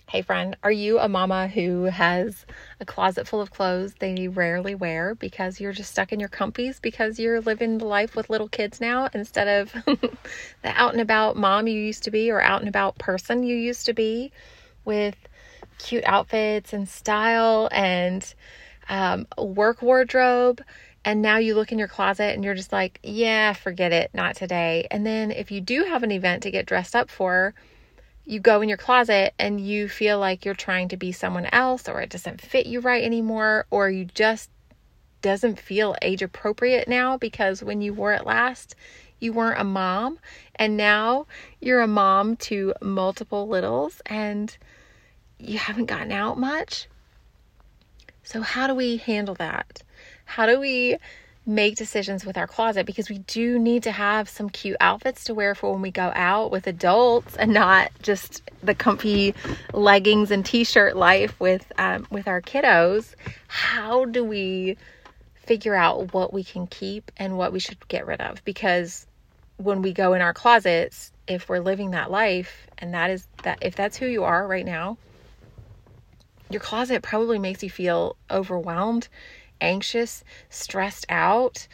Hey friend, are you a mama who has a closet full of clothes they rarely wear because you're just stuck in your comfies because you're living the life with little kids now instead of the out and about mom you used to be or out and about person you used to be with cute outfits and style and work wardrobe? And now you look in your closet and you're just like, yeah, forget it, not today. And then if you do have an event to get dressed up for, you go in your closet and you feel like you're trying to be someone else, or it doesn't fit you right anymore, or you just doesn't feel age appropriate now because when you wore it last, you weren't a mom, and now you're a mom to multiple littles and you haven't gotten out much. So how do we handle that? How do we make decisions with our closet? Because we do need to have some cute outfits to wear for when we go out with adults and not just the comfy leggings and t-shirt life with our kiddos. How do we figure out what we can keep and what we should get rid of? Because when we go in our closets, if we're living that life, and if that's who you are right now, your closet probably makes you feel overwhelmed, anxious, stressed out.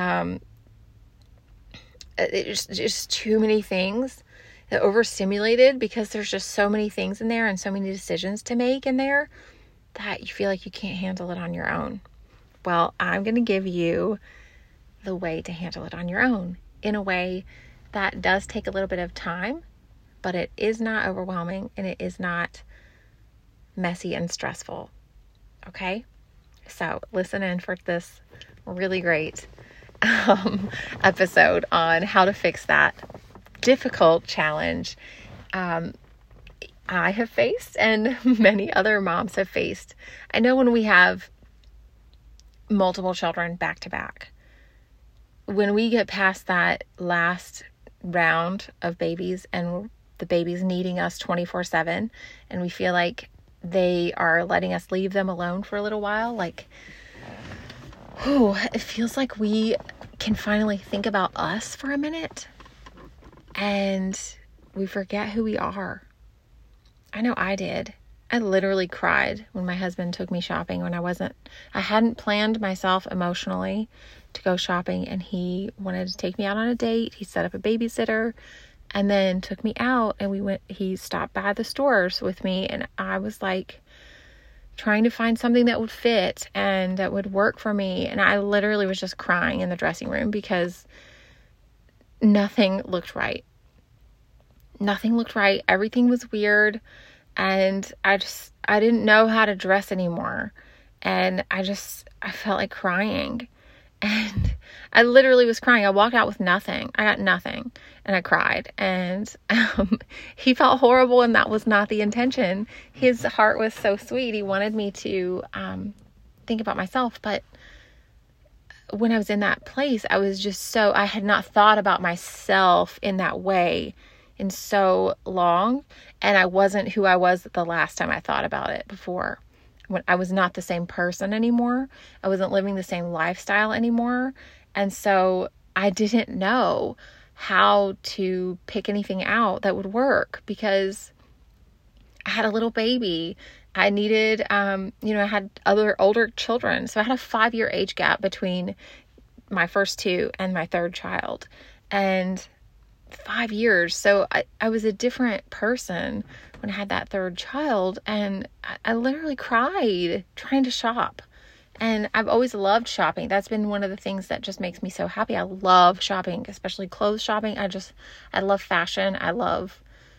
It's just too many things, overstimulated because there's just so many things in there and so many decisions to make in there that you feel like you can't handle it on your own. Well, I'm going to give you the way to handle it on your own in a way that does take a little bit of time, but it is not overwhelming and it is not messy and stressful. Okay? So listen in for this really great episode on how to fix that difficult challenge I have faced and many other moms have faced. I know when we have multiple children back to back, when we get past that last round of babies and the babies needing us 24/7 and we feel like they are letting us leave them alone for a little while, it feels like we can finally think about us for a minute and we forget who we are. I know I did. I literally cried when my husband took me shopping when I hadn't planned myself emotionally to go shopping, and he wanted to take me out on a date. He set up a babysitter and then took me out, and he stopped by the stores with me, and I was like trying to find something that would fit and that would work for me. And I literally was just crying in the dressing room because nothing looked right. Nothing looked right. Everything was weird. And I didn't know how to dress anymore. And I felt like crying. And I literally was crying. I walked out with nothing. I got nothing. And I cried. And he felt horrible, and that was not the intention. His heart was so sweet. He wanted me to think about myself. But when I was in that place, I had not thought about myself in that way in so long. And I wasn't who I was the last time I thought about it before. When I was not the same person anymore. I wasn't living the same lifestyle anymore. And so I didn't know how to pick anything out that would work because I had a little baby. I needed, I had other older children. So I had a 5-year age gap between my first two and my third child. And 5 years. So I was a different person when I had that third child, and I literally cried trying to shop. And I've always loved shopping. That's been one of the things that just makes me so happy. I love shopping, especially clothes shopping. I love fashion. I love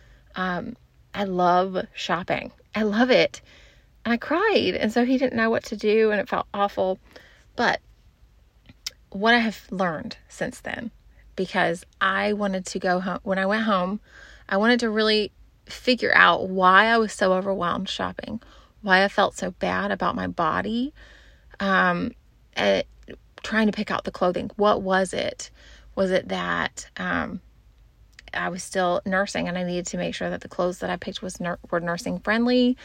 shopping. I love it. And I cried. And so he didn't know what to do, and it felt awful. But what I have learned since then, because I wanted to go home. When I went home, I wanted to really figure out why I was so overwhelmed shopping, why I felt so bad about my body, trying to pick out the clothing. What was it? Was it that I was still nursing and I needed to make sure that the clothes that I picked were nursing friendly,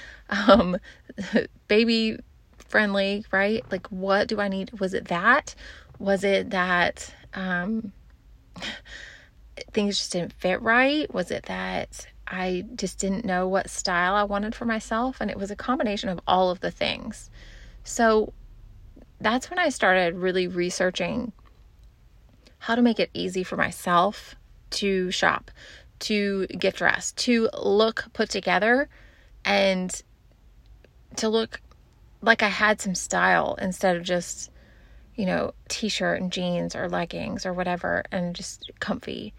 baby friendly, right? Like, what do I need? Was it that? Was it that things just didn't fit right? Was it that I just didn't know what style I wanted for myself. And it was a combination of all of the things. So that's when I started really researching how to make it easy for myself to shop, to get dressed, to look put together, and to look like I had some style instead of just, t-shirt and jeans or leggings or whatever, and just comfy.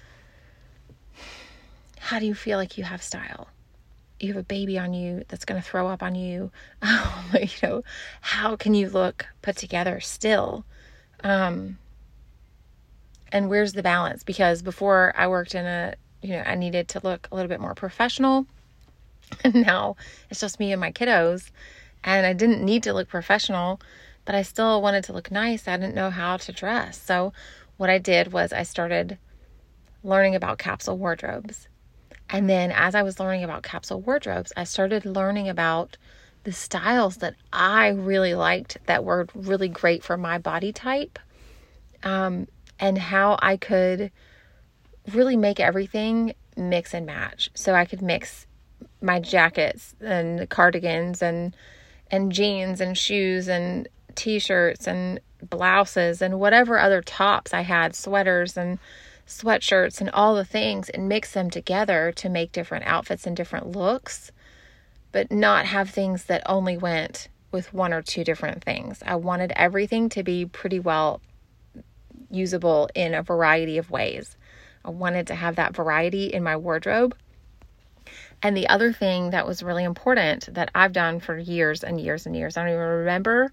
How do you feel like you have style? You have a baby on you that's going to throw up on you. How can you look put together still? And where's the balance? Because before I worked in I needed to look a little bit more professional. And now it's just me and my kiddos. And I didn't need to look professional, but I still wanted to look nice. I didn't know how to dress. So what I did was I started learning about capsule wardrobes. And then as I was learning about capsule wardrobes, I started learning about the styles that I really liked that were really great for my body type, and how I could really make everything mix and match. So I could mix my jackets and cardigans and jeans and shoes and t-shirts and blouses and whatever other tops I had, sweaters and sweatshirts and all the things, and mix them together to make different outfits and different looks, but not have things that only went with one or two different things. I wanted everything to be pretty well usable in a variety of ways. I wanted to have that variety in my wardrobe. And the other thing that was really important that I've done for years and years and years, I don't even remember,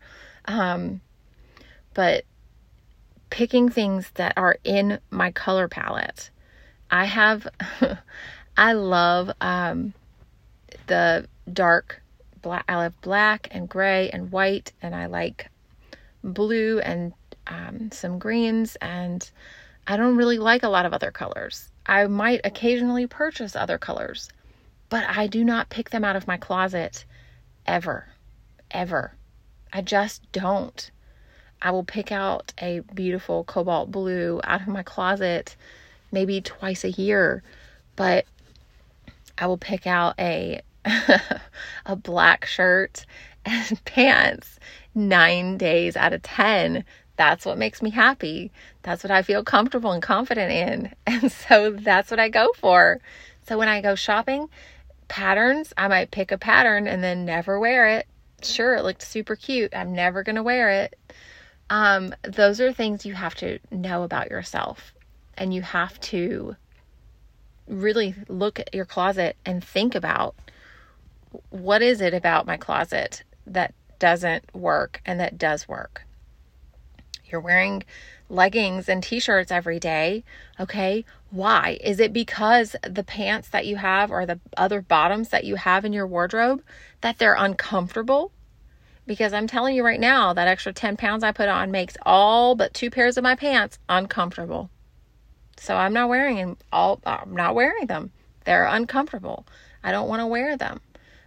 but picking things that are in my color palette. I love the dark black. I love black and gray and white, and I like blue and some greens, and I don't really like a lot of other colors. I might occasionally purchase other colors, but I do not pick them out of my closet ever. I just don't. I will pick out a beautiful cobalt blue out of my closet maybe twice a year, but I will pick out a black shirt and pants 9 days out of 10. That's what makes me happy. That's what I feel comfortable and confident in. And so that's what I go for. So when I go shopping, patterns, I might pick a pattern and then never wear it. Sure, it looked super cute. I'm never going to wear it. Those are things you have to know about yourself, and you have to really look at your closet and think about, what is it about my closet that doesn't work and that does work? You're wearing leggings and t-shirts every day. Okay. Why? Is it because the pants that you have or the other bottoms that you have in your wardrobe that they're uncomfortable? Because I'm telling you right now, that extra 10 pounds I put on makes all but 2 pairs of my pants uncomfortable. So I'm not wearing them. They're uncomfortable. I don't want to wear them.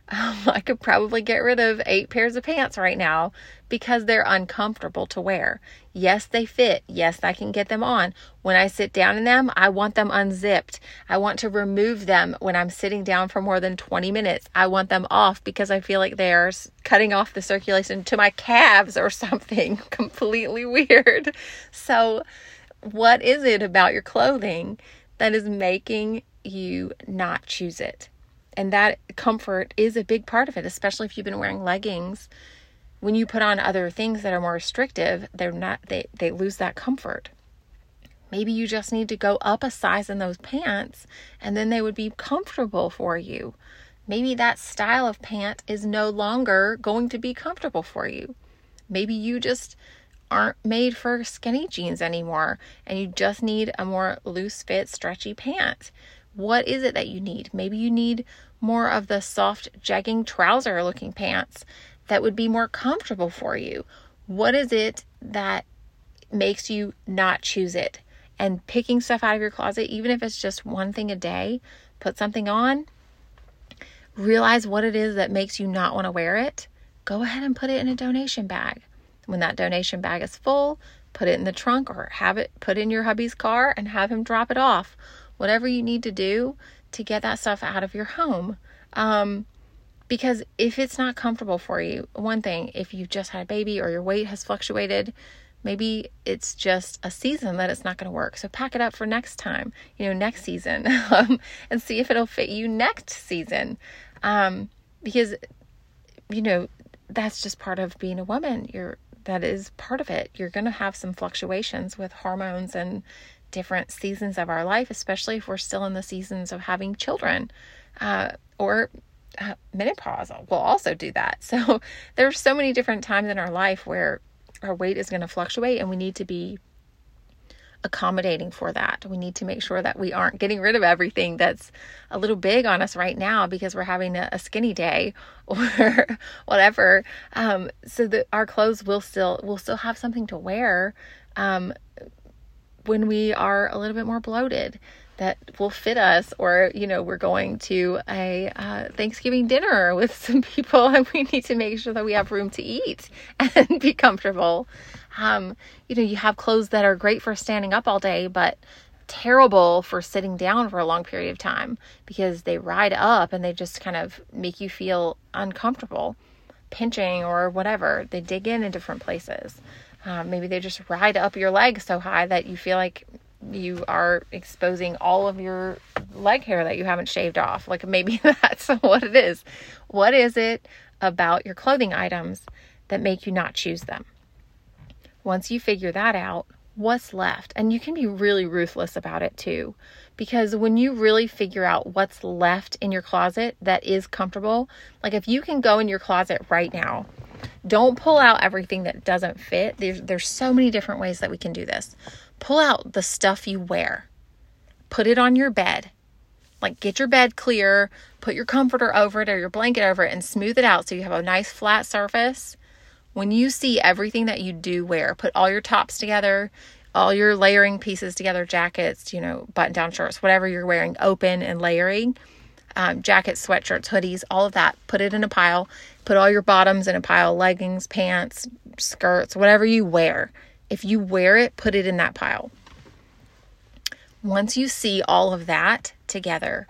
I could probably get rid of 8 pairs of pants right now because they're uncomfortable to wear. Yes, they fit. Yes, I can get them on. When I sit down in them, I want them unzipped. I want to remove them when I'm sitting down for more than 20 minutes. I want them off because I feel like they are cutting off the circulation to my calves or something completely weird. So what is it about your clothing that is making you not choose it? And that comfort is a big part of it, especially if you've been wearing leggings. When you put on other things that are more restrictive, they lose that comfort. Maybe you just need to go up a size in those pants, and then they would be comfortable for you. Maybe that style of pant is no longer going to be comfortable for you. Maybe you just aren't made for skinny jeans anymore, and you just need a more loose fit, stretchy pant. What is it that you need? Maybe you need more of the soft jegging trouser looking pants that would be more comfortable for you. What is it that makes you not choose it? And picking stuff out of your closet, even if it's just one thing a day, put something on, realize what it is that makes you not want to wear it. Go ahead and put it in a donation bag. When that donation bag is full, put it in the trunk or have it put in your hubby's car and have him drop it off. Whatever you need to do to get that stuff out of your home. Because if it's not comfortable for you, one thing, if you've just had a baby or your weight has fluctuated, maybe it's just a season that it's not going to work. So pack it up for next time, next season, and see if it'll fit you next season. Because, that's just part of being a woman. That is part of it. You're going to have some fluctuations with hormones and different seasons of our life, especially if we're still in the seasons of having children, or menopause will also do that. So there's so many different times in our life where our weight is going to fluctuate, and we need to be accommodating for that. We need to make sure that we aren't getting rid of everything that's a little big on us right now because we're having a skinny day or whatever. So that our clothes will still have something to wear when we are a little bit more bloated, that will fit us, or, we're going to a Thanksgiving dinner with some people and we need to make sure that we have room to eat and be comfortable. You have clothes that are great for standing up all day, but terrible for sitting down for a long period of time because they ride up and they just kind of make you feel uncomfortable, pinching or whatever. They dig in different places. Maybe they just ride up your leg so high that you feel like you are exposing all of your leg hair that you haven't shaved off. Like maybe that's what it is. What is it about your clothing items that make you not choose them? Once you figure that out, what's left? And you can be really ruthless about it too, because when you really figure out what's left in your closet that is comfortable, like if you can go in your closet right now, don't pull out everything that doesn't fit. There's so many different ways that we can do this. Pull out the stuff you wear. Put it on your bed. Like get your bed clear, put your comforter over it or your blanket over it and smooth it out so you have a nice flat surface. When you see everything that you do wear, put all your tops together, all your layering pieces together, jackets, button down shirts, whatever you're wearing, open and layering, jackets, sweatshirts, hoodies, all of that, put it in a pile. Put all your bottoms in a pile, leggings, pants, skirts, whatever you wear. If you wear it, put it in that pile. Once you see all of that together,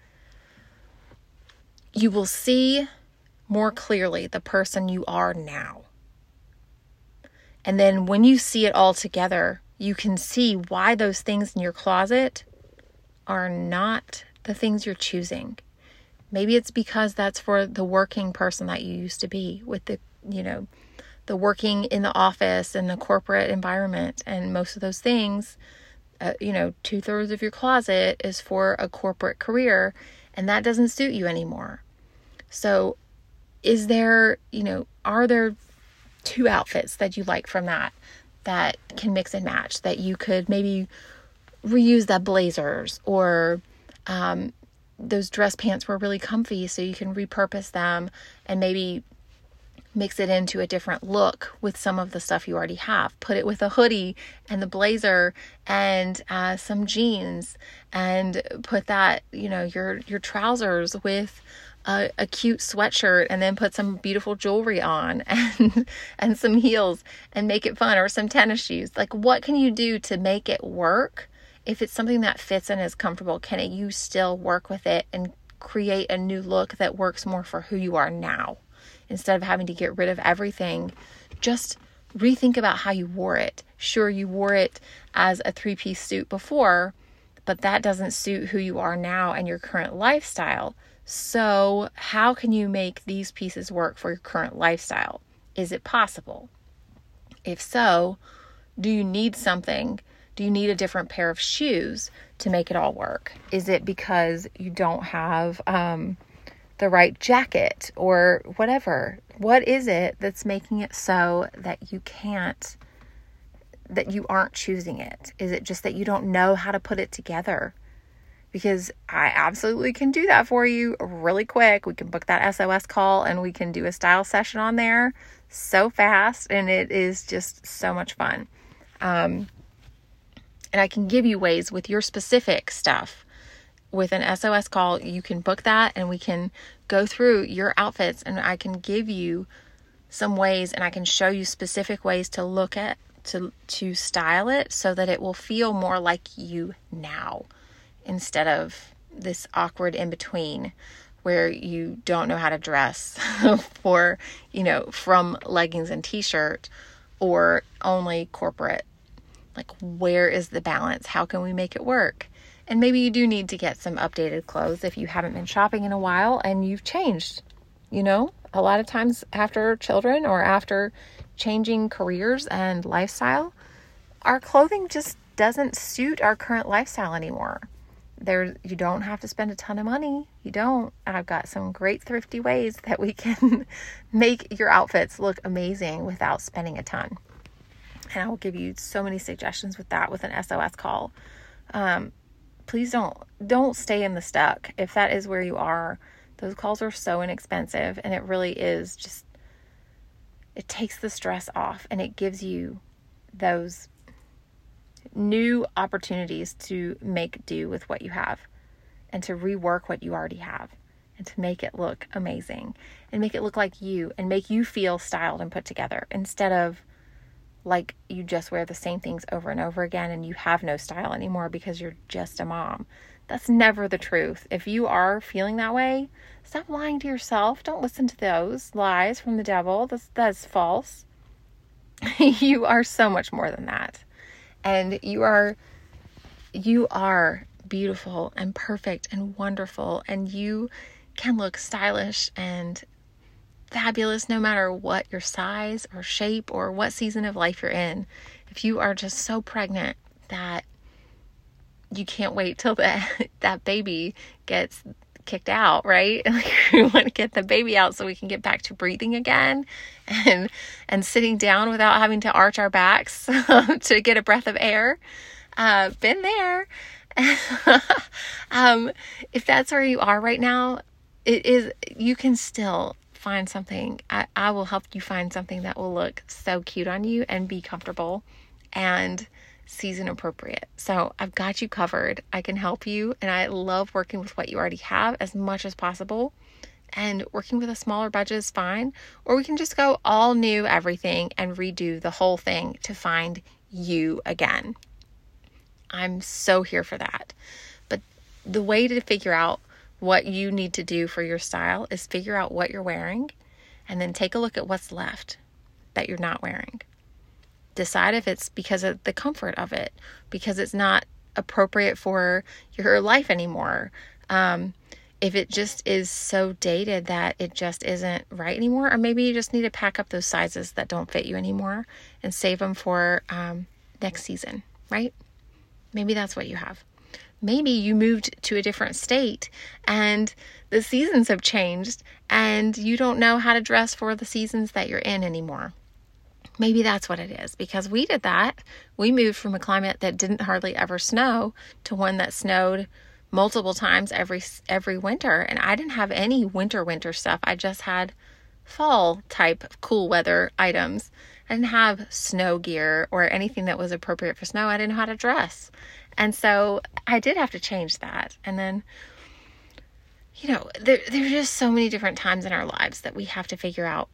you will see more clearly the person you are now. And then when you see it all together, you can see why those things in your closet are not the things you're choosing. Maybe it's because that's for the working person that you used to be, with the working in the office and the corporate environment. And most of those things, 2/3 of your closet is for a corporate career, and that doesn't suit you anymore. So are there 2 outfits that you like from that can mix and match, that you could maybe reuse, that blazers or those dress pants were really comfy, so you can repurpose them and maybe mix it into a different look with some of the stuff you already have. Put it with a hoodie and the blazer and some jeans, and put that, your trousers with a cute sweatshirt, and then put some beautiful jewelry on and some heels and make it fun, or some tennis shoes. Like, what can you do to make it work? If it's something that fits and is comfortable, can you still work with it and create a new look that works more for who you are now? Instead of having to get rid of everything, just rethink about how you wore it. Sure, you wore it as a 3-piece suit before, but that doesn't suit who you are now and your current lifestyle. So how can you make these pieces work for your current lifestyle? Is it possible? If so, do you need something? Do you need a different pair of shoes to make it all work? Is it because you don't have the right jacket or whatever? What is it that's making it so that you aren't choosing it? Is it just that you don't know how to put it together? Because I absolutely can do that for you really quick. We can book that SOS call and we can do a style session on there so fast, and it is just so much fun. And I can give you ways with your specific stuff. With an SOS call, you can book that and we can go through your outfits, and I can give you some ways, and I can show you specific ways to look at, to style it so that it will feel more like you now, instead of this awkward in between where you don't know how to dress for, from leggings and t-shirt or only corporate. Like, where is the balance? How can we make it work? And maybe you do need to get some updated clothes if you haven't been shopping in a while and you've changed. A lot of times after children or after changing careers and lifestyle, our clothing just doesn't suit our current lifestyle anymore. You don't have to spend a ton of money. You don't. I've got some great thrifty ways that we can make your outfits look amazing without spending a ton. And I will give you so many suggestions with that with an SOS call. Please don't stay in the stuck. If that is where you are, those calls are so inexpensive, and it really is just, it takes the stress off and it gives you those new opportunities to make do with what you have and to rework what you already have and to make it look amazing and make it look like you and make you feel styled and put together instead of like you just wear the same things over and over again and you have no style anymore because you're just a mom. That's never the truth. If you are feeling that way, stop lying to yourself. Don't listen to those lies from the devil. That's false. You are so much more than that. And you are beautiful and perfect and wonderful, and you can look stylish and fabulous no matter what your size or shape or what season of life you're in. If you are just so pregnant that you can't wait till that baby gets kicked out, right? Like, we want to get the baby out so we can get back to breathing again and sitting down without having to arch our backs to get a breath of air. Been there. If that's where you are right now, you can still find something. I will help you find something that will look so cute on you and be comfortable and season appropriate. So I've got you covered. I can help you, and I love working with what you already have as much as possible. And working with a smaller budget is fine, or we can just go all new everything and redo the whole thing to find you again. I'm so here for that. But the way to figure out what you need to do for your style is figure out what you're wearing and then take a look at what's left that you're not wearing. Decide if it's because of the comfort of it, because it's not appropriate for your life anymore. If it just is so dated that it just isn't right anymore, or maybe you just need to pack up those sizes that don't fit you anymore and save them for next season, right? Maybe that's what you have. Maybe you moved to a different state and the seasons have changed and you don't know how to dress for the seasons that you're in anymore. Maybe that's what it is, because we did that. We moved from a climate that didn't hardly ever snow to one that snowed multiple times every winter. And I didn't have any winter stuff. I just had fall type of cool weather items. I didn't have snow gear or anything that was appropriate for snow. I didn't know how to dress. And so I did have to change that. And then, there's just so many different times in our lives that we have to figure out,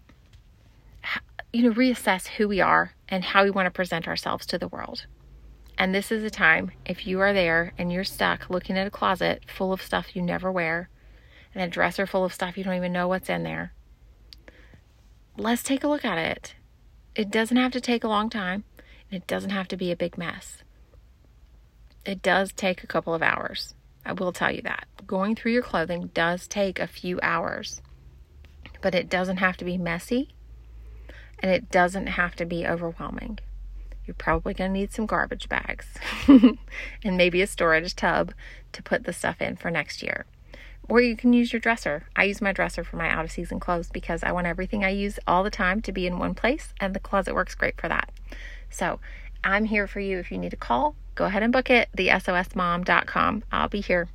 reassess who we are and how we want to present ourselves to the world. And this is a time, if you are there and you're stuck looking at a closet full of stuff you never wear and a dresser full of stuff you don't even know what's in there, let's take a look at it. It doesn't have to take a long time, and it doesn't have to be a big mess. It does take a couple of hours. I will tell you that. Going through your clothing does take a few hours, but it doesn't have to be messy, and it doesn't have to be overwhelming. You're probably going to need some garbage bags and maybe a storage tub to put the stuff in for next year. Or you can use your dresser. I use my dresser for my out-of-season clothes because I want everything I use all the time to be in one place, and the closet works great for that. So I'm here for you. If you need a call, go ahead and book it, thesosmom.com. I'll be here.